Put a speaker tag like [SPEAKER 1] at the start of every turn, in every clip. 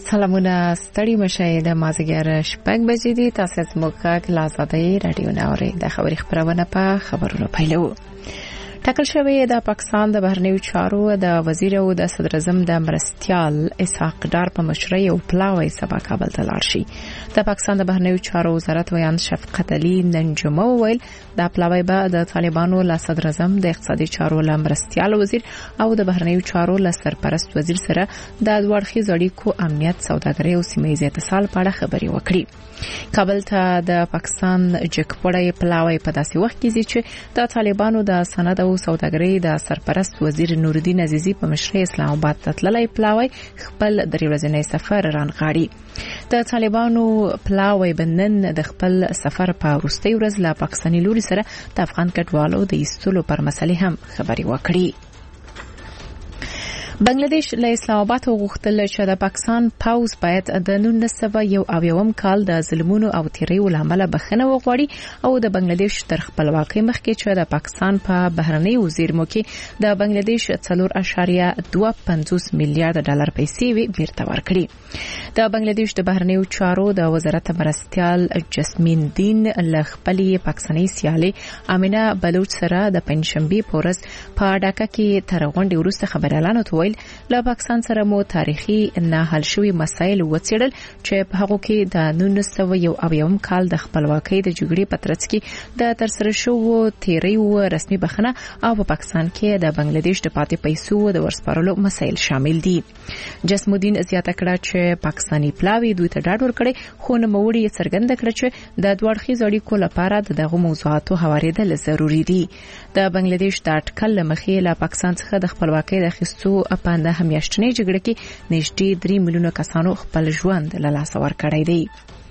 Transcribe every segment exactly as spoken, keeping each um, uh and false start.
[SPEAKER 1] سلامونه ستړي مشه د مازیګر شپږ بجې دي. تاسو زموږ له آزادۍ رادیو نه اورئ. د خبري خبرونه په خبرونو پیلو. ټاکل شوی د پاکستان د بهرنیو چارو د وزیر او د صدر اعظم د مرستیال اسحاق ډار په مشرۍ او پلاوی سبا کابل ته لاړ شي. د پاکستان د بهرنیو چارو وزارت ویان شفقت علي ننجمه ویل د پلاوی به د طالبانو له صدر اعظم د اقتصادي چارو له مرستیال وزیر او د بهرنیو چارو له سرپرست وزیر سره د دوړخیز اړیکو امنیت سوداګري او سیمه ییز اتصال په اړه خبري وکړي. کابل ته د پاکستان جګپړې پلاوی په داسې وخت کې چې د طالبانو د سند او سوداګري د سرپرست وزیر نورالدین عزیزی په مشرۍ اسلام آباد ته تللی پلاوی خپل درې ورځنی سفر رانغاړي. د طالبانو پلاوی بنن د خپل سفر په وروستي ورځ له پاکستاني لوري سره د افغان کډوالو د ایستلو پر مسلې هم خبري وکړي. بنگلاديش له اسلام آباد غوښتل چې د پاکستان پاوز باید د نولس سوه یو اویایم کال د ظلمونو او تیریو لامل بخښنه وغواړي او د بنگلاديش تر خپلواکۍ مخکې چې د پاکستان په بهرنی وزیر مو کې د بنگلاديش څلور اعشاریه دوه پنځوس میلیارډ ډالر پیسې وی بیرته ورکړي. د بنگلاديش د بهرنیو چارو د وزارت مرستیال جسمین دین له خپلې پاکستاني سیالي امینه بلوچ سره د پنځشنبه پورز په ډاکا کې تر غونډې وروسته خبريالانو ته له پاکستان سره مو تاریخي نه حل شوی مسایل وڅېړل چې په هغه کې د نولس سوه یو اویایم کال د خپلواکۍ د جګړې په ترڅ کې د ترسره شوو تیریو رسمي بخښنه او په پاکستان کې د بنگلاديش د پاتې پیسو د ورسپارلو مسایل شامل دي. جسمودین زیاته کړه چې پاکستاني پلاوی دوی ته ډاډ ورکړي خو نو موړي څرګنده کړه چې د دوړخیز اړیکو لپاره دغه موضوعاتو هواریدل ضروری دي. د بنگلاديش د اټکل مخې له پاکستان څخه د خپلواکۍ د اخیستو په د همیاشتنې جګړه کې نږدې درې میلیونه کسانو خپل ژوند له لاسه ورکړی دی.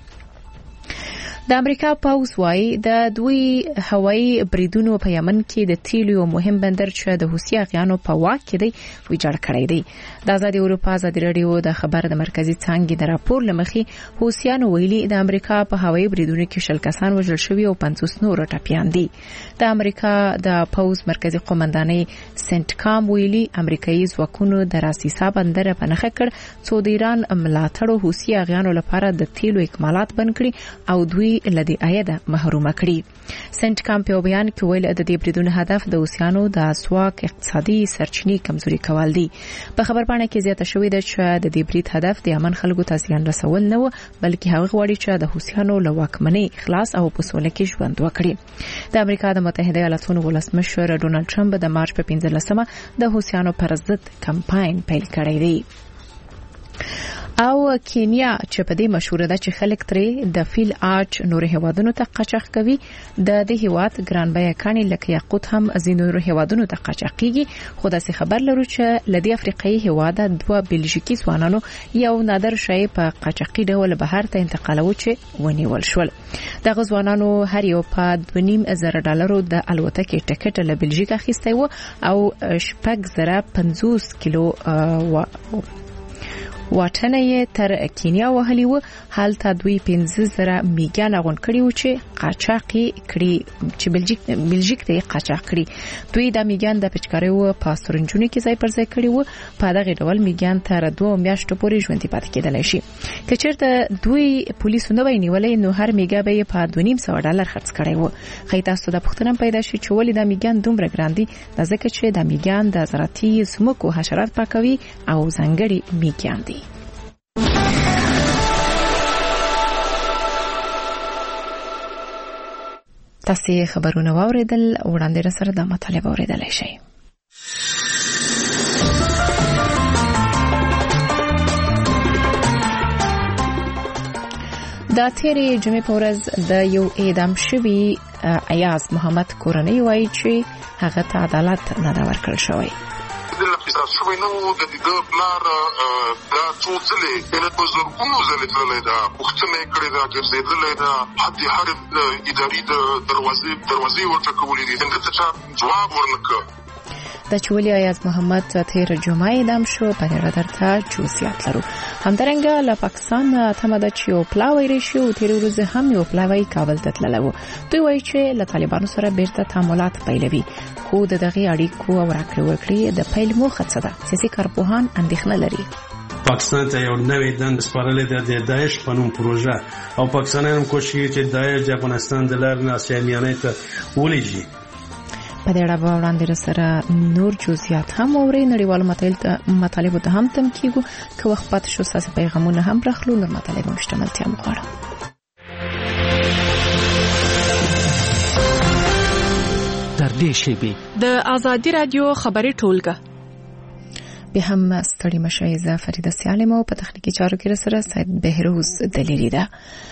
[SPEAKER 1] د امریکا پاوز وايي د دوی هوایي بریدونو په یمن کې د تیلو مهم بندر چې د حوثي اغیانو په واک کې دی ویجاړ کړی دی. د آزادي اروپا ازادي رادیو د خبر د مرکزی څنګه د راپور لمخې حوثیانو ویلي د امریکا په هوایي بریدونو کې شل کسان وژل شوي او پنځوس نور ټپيان دي. د امریکا د پاوز مرکزی قومندانۍ سنت کام ویلي امریکایي ځواکونو د راسیسا بندر په نخښه کړ څو د ایران ملاتړو حوثي اغیانو لپاره د تیلو اکمالات بند کړي او دوی لدی عاید محروم کړي. سنت کام په بیان کې ویل د دې بریدونو هدف د حوثیانو د اسواق اقتصادي سرچینې کمزوري کول دي. په خبرپاڼه کې زیاته شوې ده چې د دې برید هدف د یمن خلکو ته زیان رسول نه و بلکې هغه غواړي چې د حوثیانو له واکمنۍ خلاص او په سوله کې ژوند وکړي. د امریکا د متحده ایالاتونو ولسمشر ډونالد ټرمپ د مارچ په پنځلسمه د حوثیانو پر ضد کمپاین پیل کړی دی. او کینیا چې په دې مشهور ده چې خلک ترې د فیل آرچ نور هوادونو ته قاچاق کوي د دې هواد ګران بیه کاني لکه یاقوت هم ازینو هوادونو ته قاچاقيږي. خو داسې خبر لرو چې لدی افریقایي هواده دوه بلژیکي ځوانانو یو نادر شی په قاچاقي ډول بهر ته انتقالو چې ونیول شول. دغه ځوانانو هر یو په دوه نیم زره ډالرو د الوتکې ټیکټ له بلژیک اخیستی و او شپږ زره پنځوس کیلو واټنه یې تر کینیا وهلی و. حالته دوی پنځه زره میګان غون کړي و چې قاچاقي کړي چې بلژیک بلژیک ته قاچاق کړي. دوی د میګان د پچکاري و پاسورنجونو کې ځای پر ځای کړي و. په دغه ډول میګان تر دوه میاشتو پورې ژوند پاتې کېدلی شي. که چیرته دوی پولیسو نه وینولې نو هر میګا به په دوه نیم سوه ډالر خرڅ کړي و. خو تاسو د پښتنه پیدا شي چې ولې د میګان دومره ګران دي؟ د ځکه چې د میګان د زراعتي سمکو حشرات پاکوي او ځنګړي میګان دي. تاسو خبرونه واوریدل وړاندې را سره د مطالبه اوریدلای شئ. د تیرې جمعې په ورځ د یو اعدام شوي ایاز محمد کورنۍ وایي چې هغه ته عدالت نه دا ورکړل شوی.
[SPEAKER 2] د اقتصاد شوی نو د دې پلار دا څو ځلې د بزرګونو ځلې تللی دا پوښتنه کړې دا ګرځېدلې دا حد هر اداري د دروازې دروازې ورټکولې دي څنګه چې جواب ورنکړ.
[SPEAKER 1] د چولي ایاز محمد تیر جمعه اعدام شو په اړه درته جزئیات لرو. همدارنګه له پاکستان اتمه د چیو پلاوی ریشو تیر ورځ هم یو پلاوی کابل ته تللی و. دوی وایي چې له طالبانو سره بیرته تعاملات پیلوي خو د دغه اړیکو او راکړې ورکړې د پیل موخه څه ده؟ سیاسي کارپوهان اندېښنه لري.
[SPEAKER 3] پاکستان ته یو نوې دند سپارلې ده د داعش په نوم پروژه او پاکستانیان کوشش کوي چې داعش د افغانستان د لارې نه اسیا میانه ته ولېږي.
[SPEAKER 1] په دې اړه به وړاندې سره نور جزئیات هم اوري. نړیوالو مطالبو ته هم تم کیږو که وخت پات شو ساسي پیغامونه هم راخلو نور مطالب مشتملتیا مغواړم.
[SPEAKER 4] در دې شیبې
[SPEAKER 5] د آزادي رادیو خبري ټولګه
[SPEAKER 1] به هم ستړي مشایزه فریده سیالمو په تخنیکی چارو کې سره سید بهروز دلیری ده.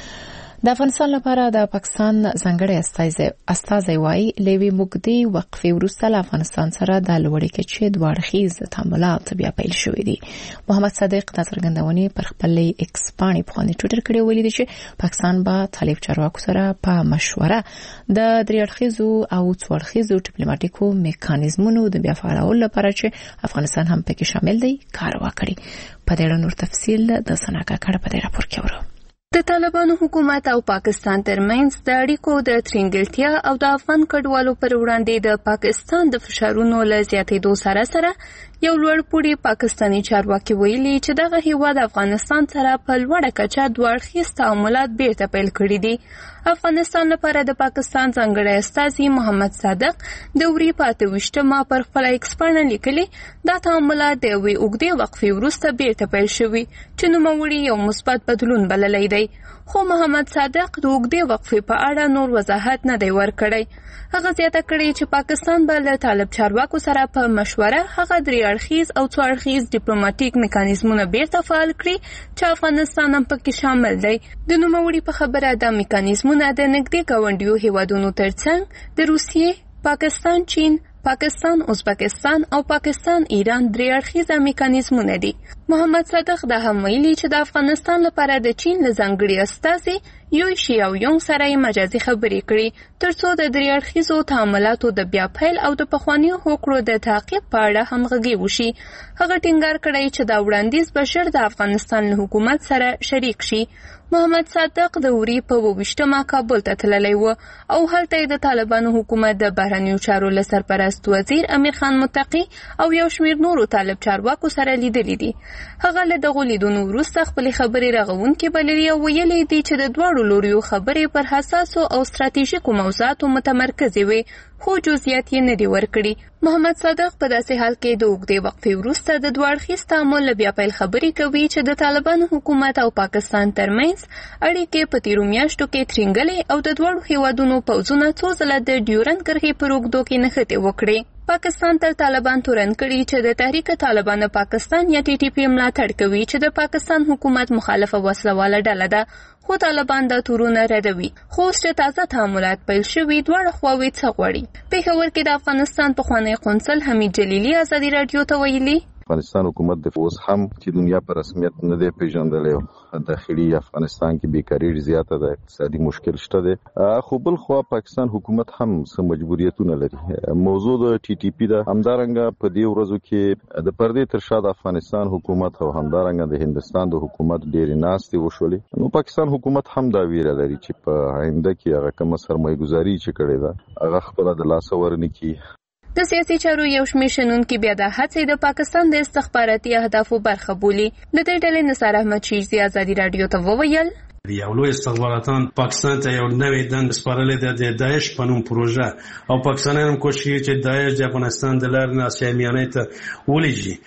[SPEAKER 1] د افغانستان لپاره د پاکستان ځانګړی استازی وايي لوی مګدي وقفې وروسته له افغانستان سره د لوړې کچې دوه اړخیز تعاملات بیا پیل شوې دي. محمد صادق د څرګندونې پر خپل ایکس باندې په ټویټر کې ویلي چې پاکستان به طالب چارواکو سره په مشوره د درې اړخیزو او څو اړخیزو ډیپلوماټیکو میکانیزمونو د بیا فعالولو لپاره چې افغانستان هم پکې شامل دی کار وکړي. په دې اړه نور تفصیل د سناکا کړه په دې راپور کې ورو.
[SPEAKER 6] د طالبانو حکومت او پاکستان ترمنځ د اړیکو د ترنګلتیا او د افغان کډوالو پر وړاندې د پاکستان د فشارونو له زیاتېدو سره سره یو لوړ پوړي پاکستاني چارواکي ویلي چې دغه هیواد افغانستان سره په لوړه کچه دوه اړخیز تعاملات بیرته پیل کړي دي. افغانستان لپاره د پاکستان ځانګړی استازي محمد صادق د وری په اته ویشتمه پر خپل ایکس باندې لیکلي دا تعاملات د یوې اوږدې وقفې وروسته بیرته پیل شوي چې نوموړي یو مثبت بدلون بللی دی. خو محمد صادق د اوږدې وقفې په اړه نور وضاحت نه دی ورکړی. هغه زیاته کړې چې پاکستان به له طالب چارواکو سره په مشوره هغه درې اړخیز او څو اړخیز ډیپلوماټیک میکانیزمونه بیرته فعال کړي چې افغانستان هم پکې شامل دی. د نوموړي په خبره دا میکانیزمونه د نږدې ګاونډیو هیوادونو ترڅنګ د روسیې، پاکستان، چین، پاکستان، ازبکستان او پاکستان ایران درې اړخیزه میکانیزمونه دي. محمد صادق دا هم ویلي چې د افغانستان لپاره د چین له ځانګړي استازي یو شی او یو سره مجازي خبرې کړي ترڅو د درې اړخیزو تعاملاتو د بیا پیل او د پخوانیو هوکړو د تعقیب په اړه همغږي وشي. هغه ټینګار کړی چې دا وړاندیز به ژر د افغانستان له حکومت سره شریک شي. محمد صادق د وری په ویشتمه کابل ته تللی و او هلته د طالبانو حکومت د بهرنیو چارو له سرپرست وزیر امیر خان متقی او یو شمېر نورو طالب چارواکو سره لیدلي دي. هغه له دغو لیدنو وروسته خپلې خبرې رغونکې بللې او ویلي دي چې د دواړو لوریو خبرې پر حساسو او ستراتیژیکو موضوعاتو متمرکزې وي خو جزئیات یې نه دي ورکړي. محمد صادق په داسې حال کې د اوږدې وقفې وروسته د دوه اړخیز تعامل بیا پیل خبرې کوي چې د طالبانو حکومت او پاکستان ترمنځ اړیکې په تیرو میاشتو کې ترنګلې او د دواړو هیوادونو پوځونه څو ځله د ډیورند کرښې پر اوږدو کې نښتې وکړې. پاکستان تر طالبان تورن کړي چې د تحریک طالبان پاکستان یا ټي ټي پی ملاتړ کوي چې د پاکستان حکومت مخالفه وسلواله ډله ده خو طالبان دا تورونه ردوي. خو چې تازه تعاملات پیل شوي دواړه خواوې څه غواړي. پېښور کې د افغانستان پخوانی قونسل حمید جلیلی ازادي رادیو ته ویلي
[SPEAKER 7] افغانستان حکومت د اوس هم چې دنیا پر رسمیت نه دی پیژندلی داخلي افغانستان کې بیکاری زیاته ده، اقتصادي مشکل شته دی. خو بل خو پاکستان حکومت هم څه مجبوریتونه لري. موضوع د ټي ټي پی ده همدارنګه په دې ورځو کې د پردې تر شا د افغانستان حکومت او همدارنګه د هندستان د حکومت ډېرې ناستې وشولې. نو پاکستان حکومت هم دا ویره لري چې په آینده کې هغه کومه سرمایه‌ګذاري چې کړې ده هغه خپله د لاسه ورنکړي.
[SPEAKER 6] د سیاسي چارو یو شمېر شنونکي بیا د هڅې د پاکستان د استخباراتي اهدافو برخه بولي. د دې ډلې نثار احمد شیرزي ازادي رادیو ته وویل
[SPEAKER 3] یو لوی استخباراتان پاکستان ته یو نوې دند سپارلې ده د داعش په نوم پروژه او پاکستانیان هم کوشش کوي چې داعش د افغانستان د لارې نه اسیا میانه ته ولېږي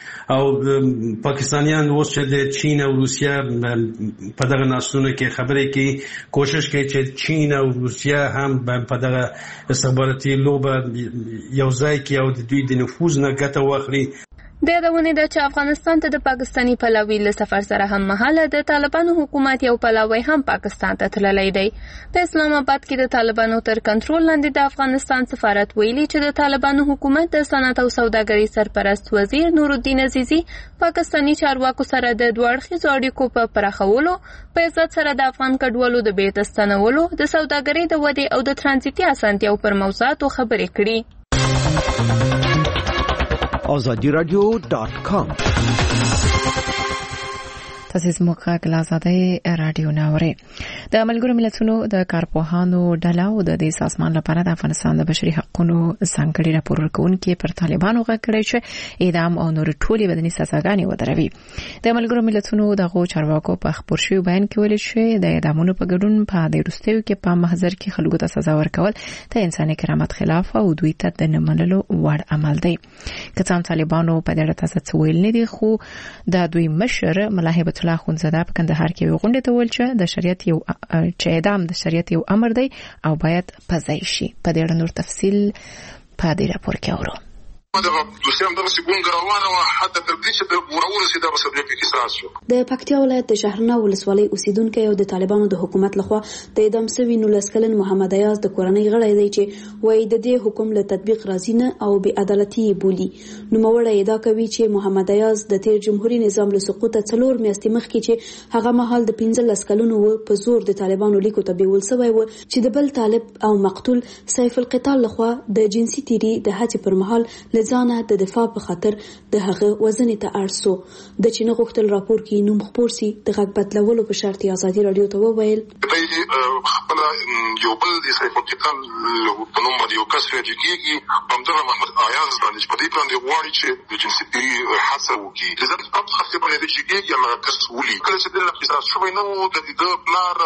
[SPEAKER 3] او پاکستانیان اوس چې د چین او روسیا په دغه ناسونه کې خبرې کوي کوشش کوي چې چین او روسیا هم په دغه استخباراتي لوبه یو ځای کې او د دوی د نفوذ نه ګټه واخلي.
[SPEAKER 6] د یادونې ده چې افغانستان ته د پاکستاني پلاوي له سفر سره هم مهاله د طالبانو حکومت یو پلاوی هم پاکستان ته تللی دی. په اسلام آباد کې د طالبانو تر کنټرول لاندې د افغانستان سفارت ویلي چې د طالبانو حکومت د صنعت او سوداګرۍ سرپرست وزیر نورالدین عزیزي پاکستاني چارواکو سره د دوه اړخیزو اړیکو په پراخولو په عزت سره د افغان کډوالو د بیرته ستنولو د سوداګرۍ د ودې او د ترانزیتي اسانتیاو پر موضوعاتو خبرې کړي.
[SPEAKER 4] آزادی رادیو دات کام
[SPEAKER 1] تاسو زموږ غږ له آزادۍ رادیو ناوړې د ملګرو ملتونو د کارپوهانو ډله او د دې سازمان لپاره د افغانستان د بشري حقوقو ځانګړي راپور ورکونکي پر طالبانو غږ چې اعدام او نور ټولي بدني سزاګانې ودروي. د ملګرو ملتونو دغه چارواکو په خبر شوی بیان کې ویل شوی د اعدامونو په ګډون په د روسیې کې په محضر کې خلکو ته سزا ورکول د انساني کرامت خلاف او دوی ته د نمنلو وړ عمل دی. کڅام طالبانو په دغه تاسو ویل نه دي خو د دوی مشر ملا هیبت الله خونزاده په کندهار کې غونډه ته ویل چې د شریعت یو چې اعدام د شریعت یو امر دی او باید پځای شي. په دې اړه نور تفصیل په دې راپور کې اورو.
[SPEAKER 2] دغه دوسیام دغه سګونګ روانه و حتی تر دې چې د ورور سي دغه صدرې کې احساس شو.
[SPEAKER 8] د پکتیا ولایت د شهرنه ولسوالۍ اوسیدونکو او د طالبانو د حکومت لخوا د اعدام شوی نولس کلن محمد ایاز د کورنۍ غړی دی چې وایي د دې حکم له تطبیق راځي نه او بې عدالتي بولي. نو موړه ادعا کوي چې محمد ایاز د تیر جمهوریت نظام له سقوط څلور میاشتې مخکې چې هغه مهال د پنځلس کلونو په زور د طالبانو لیکو ته بیول شوی و چې د بل طالب او مقتول سیف القتال لخوا د جنسي تیری د هڅې پر مهال لزانه د دفاع په خاطر د هغه وزن ته اړسو د چینه غوښتل راپور کې نوم خبر سي د غږ بدلولو په شرط ازادي رادیو ته وویل
[SPEAKER 2] خپل یو بل د سیف القتال په نوم باندې یو کس راځي کیږي همدغه محمد ایاز باندې په دې باندې غواړي چې د جنسي تیری حادثه وکړي. لذلك په خاصه باندې چې کیږي هغه کس ولي کله چې د احساس شوی نو د دې پلار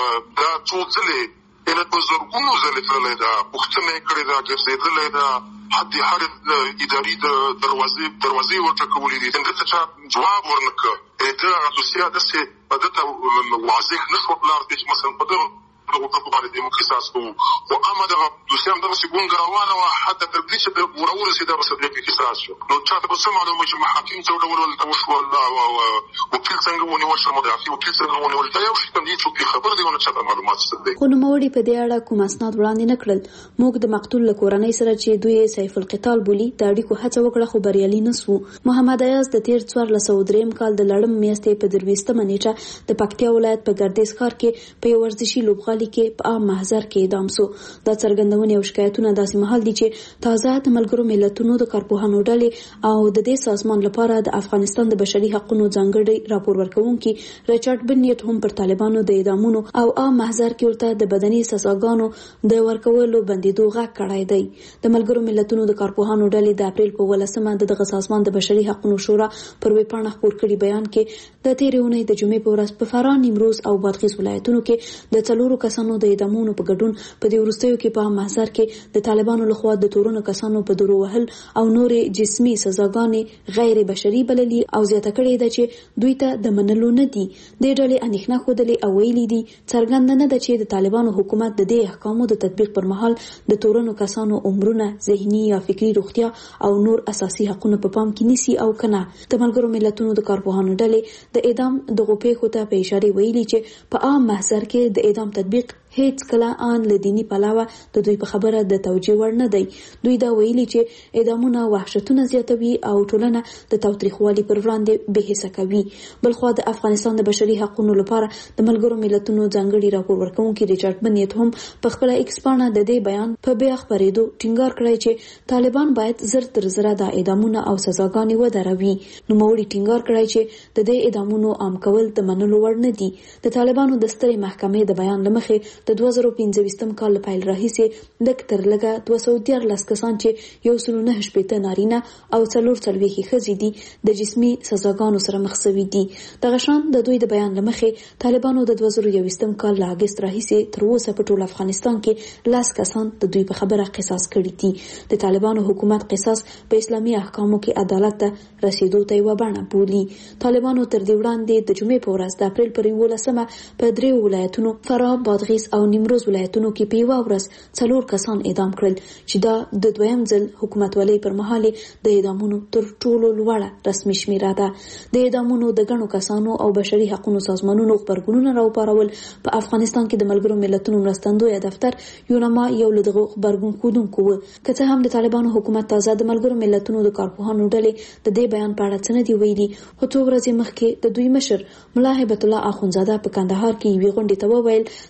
[SPEAKER 2] دا ټولې ان په زورګونو ځلې تللی دا پوښتنه کړې دا ګرځېدلې دا حتی هر اداري د دروازې دروازې ورټکولې دي څنګه چې جواب ورنکړ دا دوسیه د څه په دته واضح نشو پلار چې مثلا په دغه په باندې د مخصص کوو او امده دوسیام دغه سګونګ روانه و حتی تر دې چې د ورور سي دغه صدرې کې احساس شو. نو چاته به سم معلومه چې محاکم څو ډول ول توشو او وکیل څنګه ونیول شو مدافع وکیل څنګه ونیول دا یو شی کوم چې خبر دی ونه چاته معلومات ستدي.
[SPEAKER 8] خو نو موري په دې اړه کوم اسناد وړاندې نکړل. موږ د مقتول کورنۍ سره چې دوی سیف القتال بولی د اړیکو هڅه وکړه خو بریالي نسو. محمد ایاز د تیر څوارلس سوه دریم کال د لړم میاشتې په درويشتمه نیټه د پکتیا ولایت په ګردیز ښار کې په ورزشي لوبغالي کې په عام محضر کې اعدام شو. دا څرګندونه او شکایتونه داسې مهال دي چې تازه د ملګرو ملتونو د کارپوهانو ډلې او د دې سازمان لپاره د افغانستان د بشري حقوقو ځانګړي راپور ورکونکي ریچارډ بنیت هم پر طالبانو د اعدامونو او عام محضر کې ورته د بدني سزاګانو د ورکولو بندیدو غږ کړای دی. د ملګرو ملتونو د کارپوهانو ډلې د اپریل په ولسمه د دغه سازمان د بشري حقوقو شورا پر ویبپاڼه خبر کړي بیان کې د تیرې اونۍ د جمعې په ورځ په فراه، نیمروز او بادغیس ولایتونو کې د څلورو کسانو د اعدامونو په ګډون په دې وروستیو کې په محضر کې د طالبانو لخوا د تورونو کسانو په درو وهل او نورې جسمي سزاګانې غیر بشري بللي او زیاته کړې ده چې دوی ته د منلو نه دي. د ډلې اندېښنه خوده او ویلي دي څرګند نه ده چې د طالبانو حکومت د دې احکامو د تطبیق پر مهال د تورونو کسانو عمرونه، ذهني یا فکری روغتیا او نور اساسي حقوقونه په پام کې نیسي او کنه. د ملګرو ملتونو د کارپوهانو ډلې د اعدام د غوپې خطه په اشاره ویلي چې په عام محضر کې د اعدام تطبیق هیڅ کله ان له دینی پلاوه د دوی په خبره د توجیه ور نه دی. دوی دا ویلي چې اعدامونه وحشتونه زیاتوي او ټولنه د تاوتریخوالي پر وړاندې به حساب کوي. بلخو د افغانستان د بشري حقوقو لپاره د ملګرو ملتونو ځانګړي راپور ورکونکي ریچارډ بنیت هم په خپل ایکس باندې د دې بیان په بیا خبرېدو ټینګار کړی چې طالبان باید زر تر زر د اعدامونه او سزاګانې ودروي. نو موړي ټینګار کړی چې د دې اعدامونو عام کول د منلو وړ نه دي. د طالبانو د سترې محکمې د بیان لمخې د دوه زره پنځه کال له پیل راهیسې لږ تر لږه دوه سوه دیارلس کسان چې یو سل نه شپېته نارینه او څلور څلوېښت ښځې دي د جسمي سزاګانو سره مخ شوي دي. دغه شان د دوی د بیان لمخې طالبانو د دوه زره یوویشتم کال له اګست راهیسې تر اوسه په ټول افغانستان کې لس کسان د دوی په خبره قصاص کړي دي. د طالبانو حکومت قصاص په اسلامي احکامو کې عدالت ته رسیدو ته یوه بڼه بولي. طالبانو تر دې وړاندې د جمعې په ورځ د اپریل پر یولسمه په درې ولایتونو فراه، بادغیس او نیمروز ولایتونو کې په یوه ورځ څلور کسان اعدام کړل چې دا د دویم ځل حکومتولۍ پر مهال د اعدامونو تر ټولو لوړه رسمي شمیره ده. د اعدامونو د ګڼو کسانو او بشري حقوقو سازمانونو خبرګونونه راوپارول. په افغانستان کې د ملګرو ملتونو مرستندوی دفتر یونما یو له دغه خبرګون کودونکو و. که څه هم د طالبانو حکومت تازه د ملګرو ملتونو د کارپوهانو ډلې د دې بیان په اړه څه نه دی ویلي، خو څو ورځې مخکې د دوی مشر ملا هیبت الله اخونزاده په کندهار کې یوې غونډې ته وویل د شریعت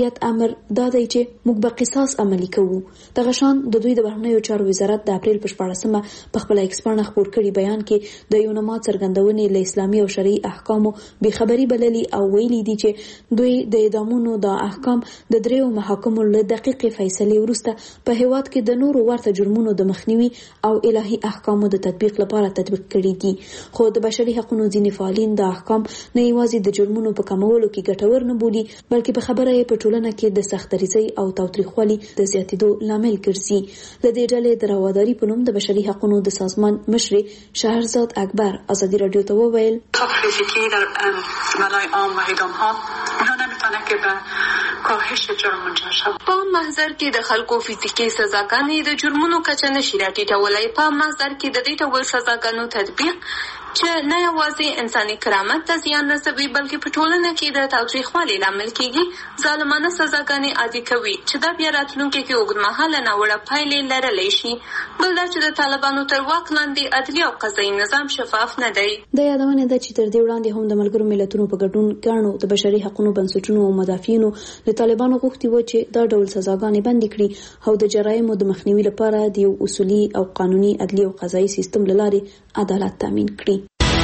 [SPEAKER 8] ماموریت امر دا دی چې موږ به قصاص عملي کوو. دغه شان د دوی د بهرنیو چارو وزارت د اپریل په شپاړسمه په خپل ایکس پاڼه خپور کړي بیان کې د یونما څرګندونې له اسلامي او شرعي احکامو بې خبري بللي او ویلي دي چې دوی د اعدامونو د احکام د دریو محاکمو له دقیقې فیصلې وروسته په هیواد کې د نورو ورته جرمونو د مخنیوي او الهي احکامو د تطبیق لپاره تطبیق کړي دي. خو د بشري حقوقو ځینې فعالین د احکام نه یوازې د جرمونو په کمولو کې ګټور نه بولي بلکې په خبره یې په ټولنه کې د سختریزۍ او تاوتریخوالي د زیاتېدو لامل ګرځي. له دې ډلې د راواداري په نوم د بشري حقوقو د سازمان مشر شهرزاد اکبر ازادي رادیو ته وویل
[SPEAKER 9] فیزیکی در ملای عام و اعدام‌ها اونها نمیتونه که به کاهش جرم منجر شود.
[SPEAKER 6] په محضر کې د خلکو فزیکي سزاګانې د جرمونو کچه نشي راټیټولای. په محضر کې د دې ډول سزاګانو تطبیق چې نه یوازې انساني کرامت ته زیان رسوي بلکې په ټولنه کې د تاوتریخوالي لامل کیږي. ظالمانه سزاګانې عادي کوي چې دا بیا راتلونکي کې اوږدمهاله ناوړه پایلې لرلی شي. بل دا چې د طالبانو تر واک لاندې عدلي او قضایي نظام شفاف نه دی.
[SPEAKER 8] د یادونه ده چې تر دې وړاندې هم د ملګرو ملتونو په ګډون ګڼو د بشري حقوقو بنسټونو او مدافعینو له طالبانو غوښتي و چې دا ډول سزاګانې بند کړي او د جرایمو د مخنیوي لپاره د یو اصولي او قانوني عدلي او قضایي سیستم له لارې عدالت تامین کړي.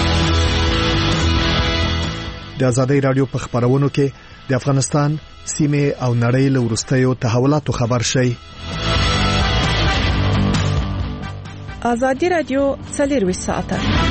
[SPEAKER 10] د آزادۍ رادیو په خبرونو کې د افغانستان سیمه او نړۍ له وروستیو تحولاتو خبر شي.
[SPEAKER 5] آزادۍ رادیو څلور ساعته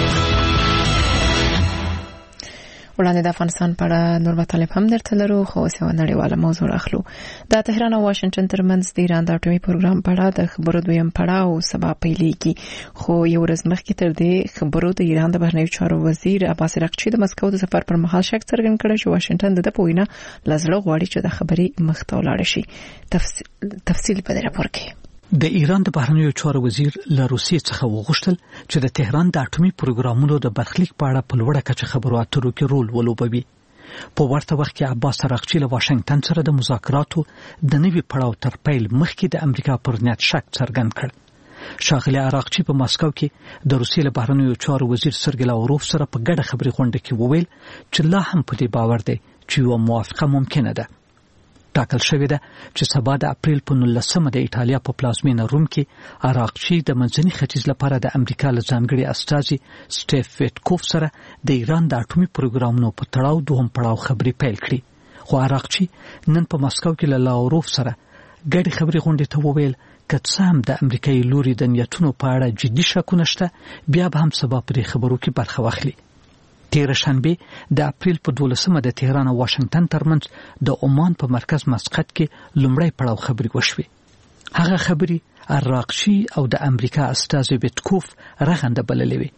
[SPEAKER 1] وړاندې د افغانستان په اړه نور مطالب هم درته لرو خو اوس یو نړیواله موضوع اخلو. د تهران او واشنگټن ترمنځ د ایران د اټومي پروګرام په اړه د خبرو دویم پړاو سبا پیلېږي. خو یو ورځ مخکې تر دې خبرو د ایران د بهرنیو چارو وزیر عباس اراغچي د مسکو د سفر پر مهال شک څرګند کړ چې واشنگټن د پوینه لزړه غواړي چې د خبرې مخ ته ولاړ شي. تفصیل تفصیل په دې راپور کې
[SPEAKER 11] د ایران د بهرنیو چارو وزیر له روسیې څخه وغوښتل چې د تهران د اټومي پروګرامونو د برخلیک په اړه په لوړه کچه خبرو اترو کې رول ولوبوي. په ورته وخت کې عباس اراغچي له واشنگټن سره د مذاکراتو د نوي پړاو تر پیل مخکې د امریکا پر نیت شک څرګند کړ. شاغلی اراغچي په ماسکو کې د روسیې له بهرنیو چارو وزیر سرګی لاوروف سره په ګډه خبري غونډه کې وویل چې لا هم په دې باور دی چې یو موافقه ممکنه ده. ټاکل شوې ده چې سبا د اپریل په نولسمه د ایټالیا په پلازمینه روم کې اراغچي د منځني ختیځ لپاره د امریکا له ځانګړي استازي سټیف ویټکوف سره د ایران د اټومي پروګرامونو په تړاو دوهم پړاو خبري پیل کړې. خو اراغچي نن په مسکو کې له لاوروف سره ګډي خبري غونډې ته وویل که څه هم د امریکایي لوري د نیتونو په اړه جدي شکونه شته بیا به هم سبا پرې خبرو کې برخه واخلي. تیر شنبه د اپریل په دولسمه د تهران او واشنگټن ترمنځ د عمان په مرکز مسقط کې لومړی پړاو خبري وشوي. هغه خبري اراغچي او د امریکا استازي ویټکوف رغنده بللې وي.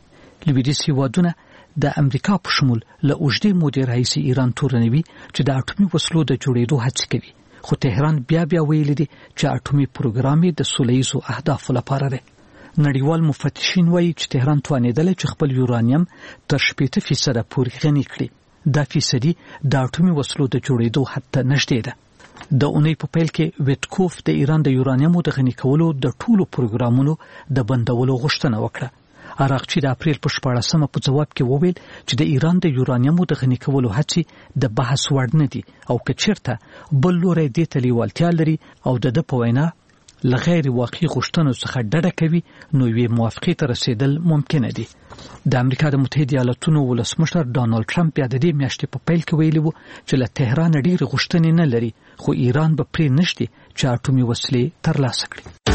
[SPEAKER 11] لویدیځ هیوادونه د امریکا په شمول له اوږدې مودې راهیسې ایران تورنوي چې د اټومي وسلو د جوړېدو هڅه کوي. خو تهران بیا بیا ویلي دي چې اټومي پروګرام د سولهییزو اهدافو لپاره دی. نړیوال مفتشین وایي چې تهران توانیدل چې خپل یورانیم تر شپږ فیصد پورې غني کړي. دا فیصدي د اټومي وسلو د جوړېدو حد ته نږدې ده. د اونۍ په پیل کې ویټکوف د ایران د یورانیمو د غني کولو د ټولو پروګرامونو د بندولو غوښتنه وکړه. اراغچي د اپریل په شپاړسمه په جواب کې وویل چې د ایران د یورانیمو د غني کولو هڅې د بحث وړ نه دي او که چیرته بل لوري دې ته لیوالتیا لري او د د په وینا لغیر واقعي غوښتنو څخه ډډه کوي نو یې موافقې ته رسیدل ممکن دي. د امریکا د متحده ایالاتونو ولسمشر ډانلډ ټرمپ بیا د دې میاشتې په پیل کې ویلي وو چې له تهران ډېرې غوښتنې نه لري خو ایران به پرې نشي چې اټومي وسلې ترلاسه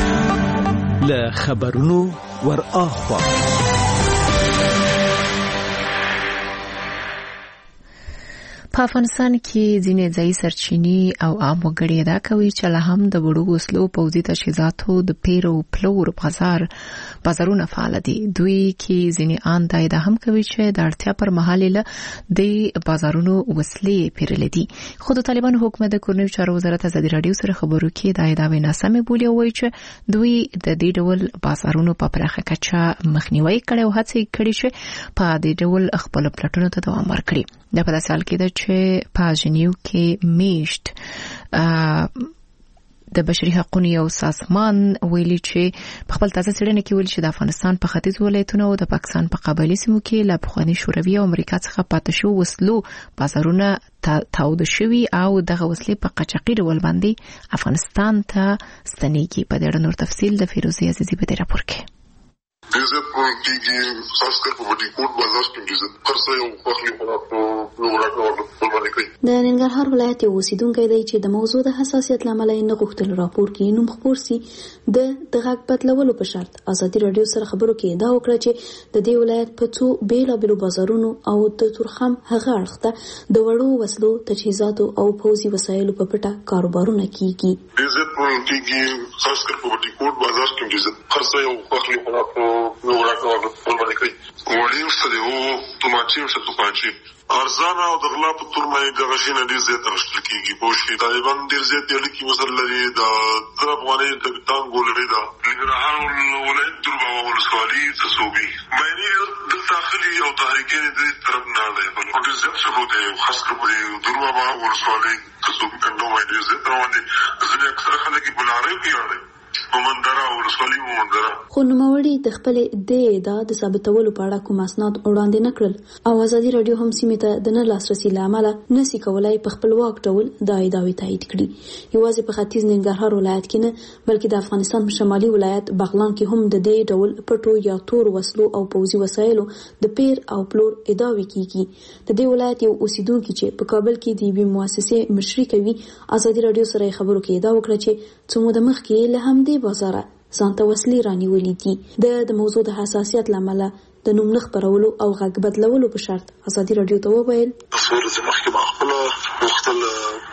[SPEAKER 11] کړي.
[SPEAKER 4] له خبرونو ور اخوا
[SPEAKER 1] په افغانستان کې ځینې ځایي سرچینې او عام وګړي ادا کوي چې له هم د وړو وسلو پوځي تجهیزاتو د پیر او پلور بازار بازارونه فعال دي. دوی کې ځینې آن دا ادعا هم کوي چې د اړتیا پر مهال له د بازارونو وسلې پیرل دي. خو د طالبانو حکومت د کورنیو چارو وزارت ازادي رادیو سره خبرو کې دا ادعا ناسمه بولي او وایي چې دوی د دې ډول بازارونو په پراخه کچه مخنیوي کړي او هڅه کړي چې په دې ډول خپل پلاتونو ته دوام ورکړي. د په داسې حال کې چې په ژنیو کې میشت د بشري حقوقو یو سازمان ویلي چې په خپل تازه څېړنه کې ویل چې د افغانستان په ختیځ ولایتونو او د پاکستان په قبایلي سیمو کې له پخواني شوروي او امریکا څخه پاتې شو وسلو بازارونه تاود شوي او دغه وسلې په قاچاقي ډول باندې افغانستان ته ستنېږي. په دې اړه نور تفصیل د فیروزي عزیزي په دې راپور کې.
[SPEAKER 2] عزت کېږي خاص کر په وړي کوټ بازار کې عزت خرڅه یو خپل خلک په لوړه ډول باندې کوي.
[SPEAKER 8] د ننګرهار ولایت یو اوسیدونکی دی چې د موضوع د حساسیت لامل یې نه غوښتل راپور کې نوم خپور سي. د د غږ بدلولو په شرط ازادي رادیو سره خبرو کې دا وکړه چې د دې ولایت په څو بیلابیلو بازارونو او د تورخم هغه اړخ ته د وړو وسلو تجهیزاتو او پوځي وسایلو په پټه کاروبارونه کیږي.
[SPEAKER 2] عزت کېږي خاص کر په وړي کوټ بازار کې عزت خرڅه یو خپل خلک په لوړه ډول باندې کوي. وړي ورسره وو توماچي ورسره توپانچي ارزانه او د غلا په تور باندې د غشینه ډیر زیات راشل کیږي. په شي طالبان ډیر زیات دي لکه مثلا لري د طرف باندې د تانګو لري دا لګرهار ولایت دربا ولسوالي تصوبي مې د داخلي او تحریکین د طرف نه دی په ډیر زیات څه دی خاص کر په دربا ولسوالي تصوبي کنده باندې زیات روانه ځینې اکثر خلک په لارې پیاړي ومندرا ورسولي ومندرا.
[SPEAKER 8] خو نوموړي د خپل د ادعا د ثابتولو په اړه کوم اسناد وړاندې نه کړل او ازادي رادیو هم سیمه ته د نه لاسرسي لامل نسی کولای په خپل واک ډول د ادعاوې تایید کړي. یوازې په ختیځ ننګرهار ولایت کې نه بلکې د افغانستان په شمالي ولایت بغلان کې هم د دې ډول پټو یا تور وسلو او پوځي وسایلو د پیر او پلور ادعاوې کیږي. د دې ولایت یو اوسیدونکو چې په کابل کې د یوې مؤسسې مشري کوي ازادي رادیو سره خبرو کې ادعا وکړه چې څومره د مخ کې له هم دې بازار ځانته وسلې رانیولې دي. د د موضوع د حساسیت لامل د نوم نه خبرولو او غږ بدلولو په شرط ازادي رادیو ته وویل
[SPEAKER 2] څور د مخکې معقوله وختل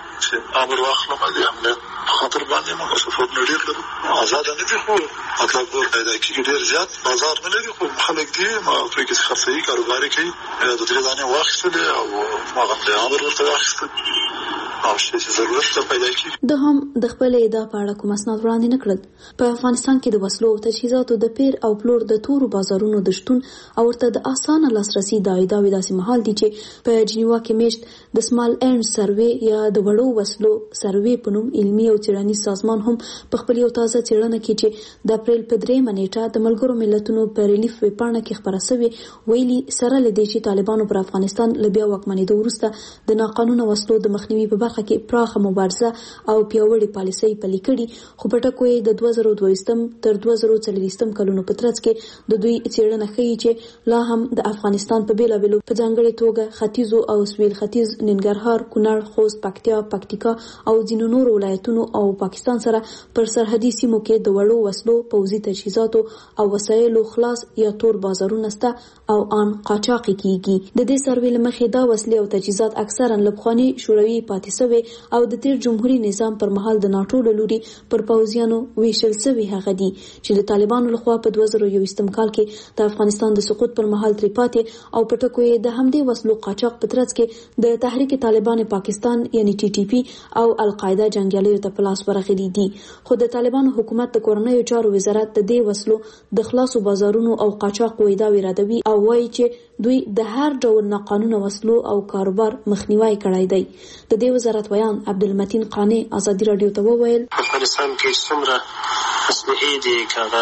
[SPEAKER 2] چې امر واخلم د عملیات خاطر باندې موږ صفات نړۍ لرو آزاد نه دي خو مطلب پیدا کیږي ډیر زیات بازار نه لري خو خلک دي ما په کې خرڅي کاروبار کوي د درې دانې واخیستل او ما غوښتل امر ورته واخیستل او چې ضرورت پیدا کیږي.
[SPEAKER 8] د هم د خپل ادعا په اړه کوم اسناد وړاندې نه کړل. په افغانستان کې د وسلو او تجهیزاتو د پیر او پلور د تورو بازارونو د شتون او ورته د اسانه لاسرسي د ادعاوې داسې مهال دي چې په جنیوا کې میشت د سمال اینډ سروې یا د وړو وسلو سروې په نوم علمي او څېړنیز سازمان هم په خپل یو تازه څېړنه کې چې د اپریل په درېیمه نیټه د ملګرو ملتونو په ریلیف ویبپاڼه کې خپره شوې ویلي سره له دې چې طالبانو پر افغانستان له بیا واکمنېدو وروسته د ناقانونه وسلو د مخنیوي په برخه کې پراخه مبارزه او پیاوړې پالیسۍ پلي کړي خو په ټکو یې د دوه زره دویشتم تر دوه زره څلوېښتم کلونو په ترڅ کې د دوی څېړنه ښیي چې لا هم د افغانستان په بیلابیلو په ځانګړې توګه ختیځو او سویل ختیځ ننګرهار کونړ خوست پکتیا پکتیکا او ځینو نورو ولایتونو او پاکستان سره پر سرحدي سیمو کې د وړو وسلو پوځي تجهیزاتو او وسایلو خلاص یا تور بازارونه سته او ان قاچاقي کیږي. د دې سروې له مخې دا وسلې او تجهیزات اکثرا له پخواني شوروي پاتې شوي او د تیر جمهوریت نظام پر مهال د ناټو له لوري پر پوځیانو ویشل شوي هغه دي چې د طالبانو لخوا په دوه زره یوویشتم کال کې د افغانستان د سقوط پر مهال تری پاتې او په ټکو یې د همدې وسلو قاچاق په ترڅ کې د تحریک طالبان پاکستان یعنی ټي ټي پی او القاعده جنگیالیو ته په لاس ورغلي دي. خو د طالبانو حکومت د کورنیو چارو وزارت د دې وسلو د خلاصو بازارونو او قاچاق وېدا ویرادوي او وایي چې دوی د هر ډول ناقانونه وسلو او کاروبار مخنیوي کړی دی. د دې وزارت ویان عبدالمتین قانی ازادي رادیو ته وویل
[SPEAKER 12] افغانستان کې څومره اسلحې دي کاغه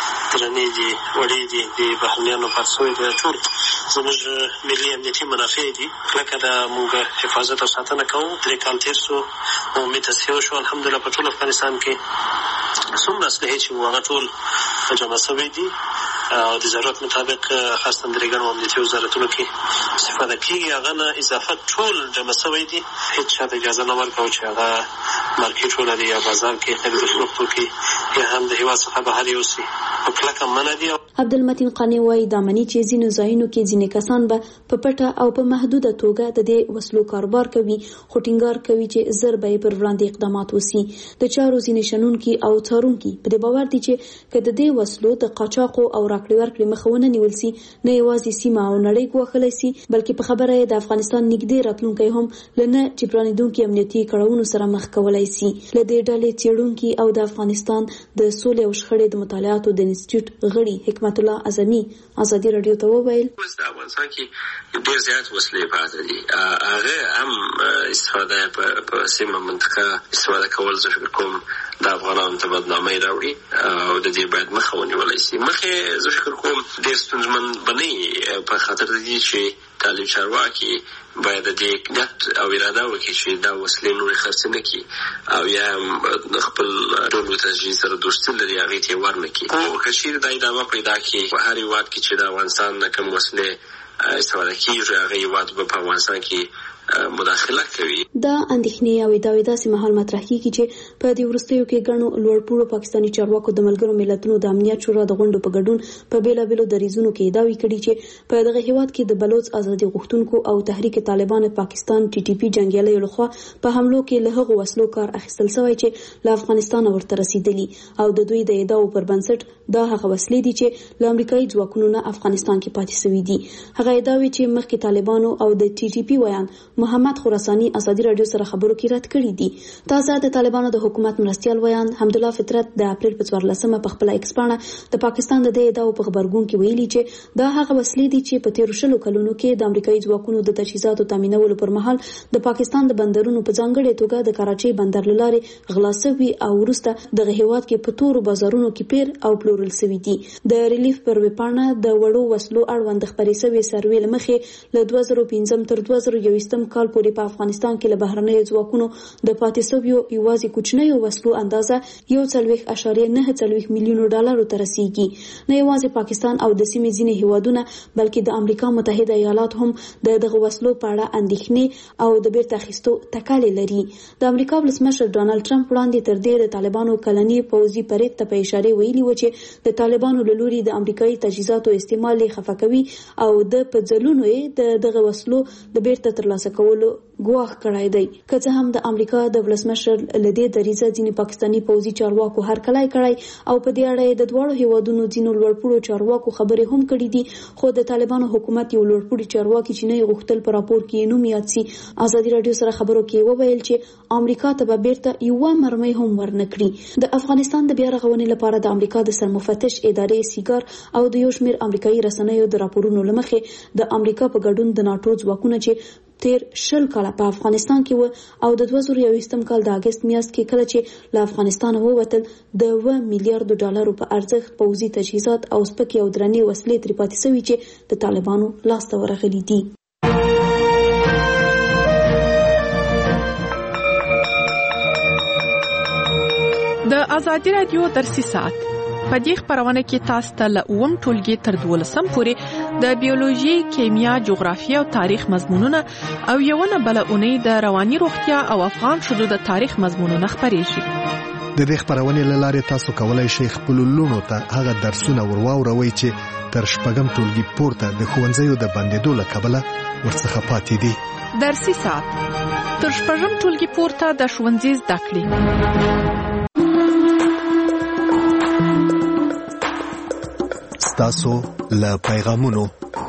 [SPEAKER 12] درنې دي وړې دي د بهرنیانو پرسوي دي ټول زموږ ملي امنیتي منافع دي لکه د موږ حفاظت او ساتنه کوو درې کال تیر سو او متسیو شو الحمدلله په ټول افغانستان کې څومره اسلحې چې هغه ټول جمع شوي دي او د ضرورت مطابق خاصه د درېګنو امنیتي وزارتونو کې استفاده کیږي هغه نه اضافه ټول جمع شوي دي هیڅ چاته اجازه نه ورکوي چې هغه مارکیټ ولري یا بازار کې خرید و فروخت وکړي یا هم د هېواد څخه بهر یوسي په کلکه منع دي.
[SPEAKER 8] عبدالمتین قانی وایي دا مني چې ځینو ځایونو کې ځینې کسان به په پټه او په محدوده توګه د دې وسلو کاروبار کوي خو ټینګار کوي چې زر به یې پر وړاندې اقدامات وسي. د چارو ځینې شنونکي او څارونکي په دې باور دي چې که د دې وسلو د قاچاقو او راکړې ورکړې مخه ونه نیول سي نه یوازې سیمه او نړۍ ګواښلی سي بلکې په خبره یې د افغانستان نږدې راتلونکی هم له نه جبرانېدونکي امنیتي کړاوونو سره مخ کولی سي. له دې ډلې څېړونکي او د افغانستان د سولې او شخړې د مطالعاتو د انسټیټیوټ غړي حکمت الله اعظمي ازادي رادیو ته وویل
[SPEAKER 12] د افغانستان کې ډېر زیات وسلې پاتې دي. هغه هم استفاده په سیمه منطقه استفاده کول زه فکر کوم د افغانانو ته بدنامۍ راوړي او د دې باید مخه ونیولی شي. مخې زه فکر کوم ډېر ستونزمن به نه وي په خاطر د دې چې طالب چارواکي باید د دې نیت او اراده وکړي چې دا وسلې نورې خرڅې نه کړي او یا هم خپل ټولو تجهیز سره دوستي لري هغې ته یې ورنه کړي. خو که چېرې دا ادامه پیدا کړي په هر هېواد کې چې د افغانستان نه کوم وسلې استفاده کېږي هغه هېواد به په افغانستان کې مداخله کوي.
[SPEAKER 8] دا اندېښنې او ادعاوې داسې مهال مطرح کیږي چې په دې وروستیو کې ګڼو لوړپوړو پاکستاني چارواکو د ملګرو ملتونو د امنیت شورا د غونډو په ګډون په بیلابېلو دریځونو کې ادعاوې کړي چې په دغه هېواد کې د بلوچ ازادي غوښتونکو او تحریک طالبان پاکستان ټي ټي پی جنګیالیو لخوا په حملو کې له هغو وسلو کار اخیستل شوی چې له افغانستان ورته رسیدلي او د دوی د ادعاو پر بنسټ دا هغه وسلې دي چې له امریکایي ځواکونو نه افغانستان کې پاتې شوي دي. هغه ادعاوې چې مخکې طالبانو او د ټي ټي پی ویان محمد خراساني ازادي رادیو سره خبرو کې رد کړې دي. تازه د طالبانو د حکومت مرستيال ویان حمدالله فطرت د اپریل په څوارلسمه په خپل ایکس باندې د پاکستان د دې ادعاو په خبرګون کې ویلي چې دا هغه وسلې دي چې په تیر شلو کلونو کې د امریکایي ځواکونو د تجهیزاتو تامینولو پر مهال د پاکستان د بندرونو په ځانګړې توګه د کراچۍ بندر لارې غلا شوي او وروسته دغه هیواد کې په تورو بازارونو کې پیر او پلورل شوي دي. د ریلیف پر وپاڼه د وړو وسلو اړوند خبرې شوې سروې لمخې له دوه زره پنځم تر دوه زره یوویشتم کال پورې په افغانستان کې له بهرنیو ځواکونو د پاتې شویو یوازې کوچنیو وسلو اندازه یو څلوېښت اعشاریه نهه څلوېښت میلیونو ډالرو ته رسیږي. نه یوازې پاکستان او د سیمې ځینې هیوادونه بلکې د امریکا متحده ایالات هم د دغه وسلو په اړه اندېښنې او د بیرته اخیستو تکلې لري. د امریکا ولسمشر ډانلډ ټرمپ وړاندې تر دې د طالبانو کلنی پوځي پریډ ته په اشاره ویلي و چې د طالبانو له لوري د امریکایي تجهیزاتو استعمال خفه کوي او د په ځلونو یې د دغه وسلو د بیرته ترلاسه کولو ګواښ کړی دی. که څه هم د امریکا د ولسمشر له دې دریځه ځینې پاکستاني پوځي چارواکو هرکلی کړی او په دې اړه د دواړو هیوادونو ځینو لوړپوړو چارواکو خبرې هم کړې دي، خو د طالبانو حکومت یو لوړپوړي چارواکي چې نه یې غوښتل په راپور کې نوم یاد شي ازادي رادیو سره خبرو کې وویل چې امریکا ته به بیرته یوه مرمۍ هم ورنکړي. د افغانستان د بیا رغونې لپاره د امریکا د سرمفتش ادارې سیګار او د یو شمېر امریکایي رسنیو د راپورونو لمخې د امریکا په ګډون د ناټو ځواکونه چې تیر شل کاله په افغانستان کې و او د دوه زره یوویشتم کال د اگست میاشت کې کله چې له افغانستان ووتل د اوه میلیارډ ډالرو په ارزښت پوځي تجهیزات او سپکې او درنې وسلې ترې پاتې شوي چې د طالبانو لاسته ورغلي دي.
[SPEAKER 5] د ازادي رادیو درسي ساعت په دې خبرونه کې تاسو ته له اووم ټولګي تر دولسم پورې د بیولوژي، کیمیا، جغرافیه او تاریخ مضمونونه او یوونه بل اونۍ د رواني روغتیا او افغان شذو د تاریخ مضمونونه خبرېږي.
[SPEAKER 10] د دې خبرونې لاره تاسو کولای شئ خپل لونو ته هغه درسونه ورواوروي چې تر شپږم ټولګي پورته د ښوونځیو د بندیدو له کبله ورڅخه پاتې دي.
[SPEAKER 5] درسي ساعت تر شپږم ټولګي پورته د ښوونځي زده کړې.
[SPEAKER 10] تاسو له پیغامونو.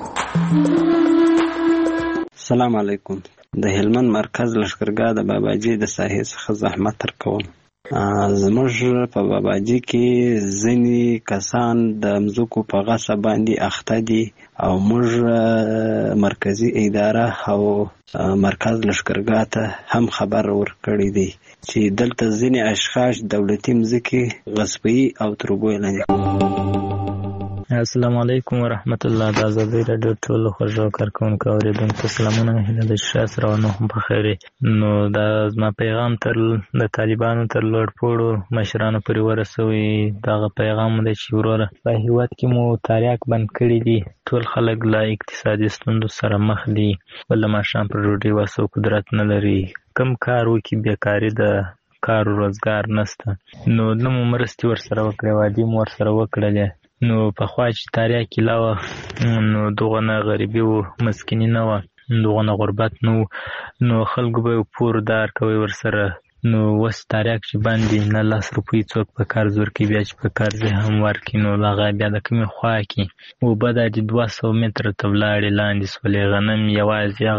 [SPEAKER 13] السلام علیکم. د هلمند مرکز لشکرګاه د باباجي د ساحې څخه زحمت تر کوم. زموږ په باباجي کې ځینې کسان د مځکو په غصب باندې اخته دي او موږ مرکزی اداره او مرکز لشکرګاه ته هم خبر ورکړی دی چې دلته ځینې اشخاص دولتي مځکې غصبي او تربوي لاندې.
[SPEAKER 14] السلام علیکم ورحمت الله. د ازادي رادیو ټول خوږو کارکونکو اوریدونکو سلامونه. هله د شاس روانو په خیر. نو دا زما پیغام تر د طالبانو تر لوړ پوړو مشرانو پورې ورسوي. دا پیغام دی چې وروره په هیواد کې مو تاریخ بند کړی دي، ټول خلک لا اقتصادي ستونزو سره مخ دي، بل ماشام پر روډي واسو قدرت نه لري، کم کار وکي بیکاری ده، کار او روزګار نشته. نو نو مرستي ور سره وکړې، وادي مور سره وکړلې. نو په خوا چې تاریخ کې لاوه نو دغه نه غریبي او مسکینی نه و، دغه نه غربت نو نو خلکو به پور دار کوي ور سره. نو وس تاریخ چې باندې نه لاس روپی څوک په کار زور کې بیا چې په کار زه هم ورکی نو لاغه بیا د کومې خوا کې او بد د دوه سوه متر ته ولاړې لاندې سولې غنم یوازې هغه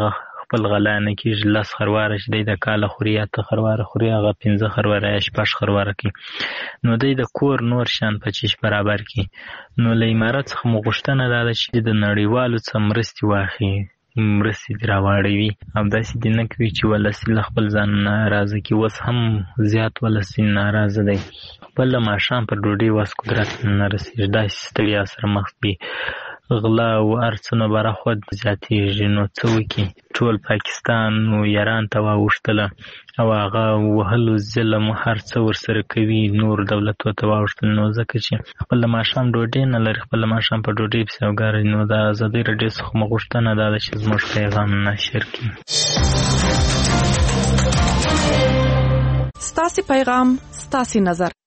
[SPEAKER 14] خپل غلا نه کېږي، لس خرواره چې دی د کاله خوري، اته خرواره خوري، هغه پنځه خرواره یا شپږ خرواره کوي. نو دی د کور نور شیان په چیش برابر کړي. نو له امارت څخه مو غوښتنه دا ده چې د نړیوالو څخه مرستې واخلي، مرستې دې راواړوي او داسې دې نه کوي چې ولسي له خپل ځان ناراضه کړي. اوس هم زیات ولسي ناراضه دی، خپل له ماښام پر ډوډۍ وس قدرت نه رسېږي، داسې ستړیا سره مخ وي، غلا او هر څه نه برخود زیاتېږي. نو څه وکړي؟ ټول پاکستان نو ایران ته واوښتله او هغه وهلو ظلم هر څه ورسره کوي، نور دولتو ته واوښتل. نو ځکه چې خپل له ماښام ډوډۍ نه لري، خپل له ماښام په ډوډۍ پسې وګارئ. نو د ازادۍ راډیو څخه مو غوښتنه دا ده چې زموږ پیغام نشر کړي.
[SPEAKER 5] ستاسې پیغام ستاسې نظر.